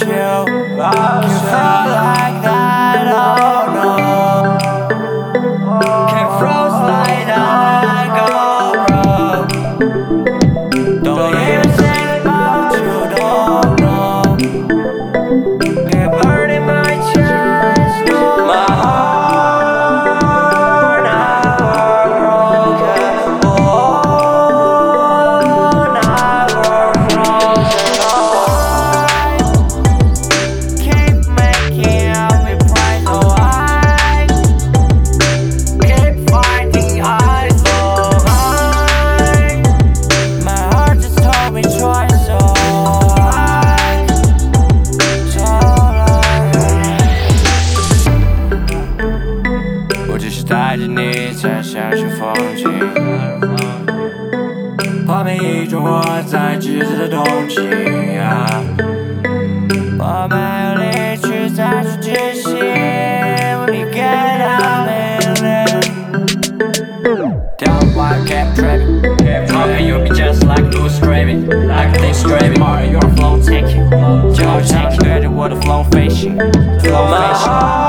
you. You feel like that, oh no. Can't froze like that, go broke. Don't even think about you, don't know. Get burned in my chest, no. My heart now broken. Oh, now we're frozen. Keep making out with pride, so I keep finding high so high. My heart just told me twice, so high, so high. 我只是带着你在享受风景，画面一种我在炙热的动情啊，我没有力气再去执行。When you get out of it, down why I kept tripping. How can you be just like loose streaming, like things streaming? Or your flow taking, just taking. 对着我的 flow facing, flow facing.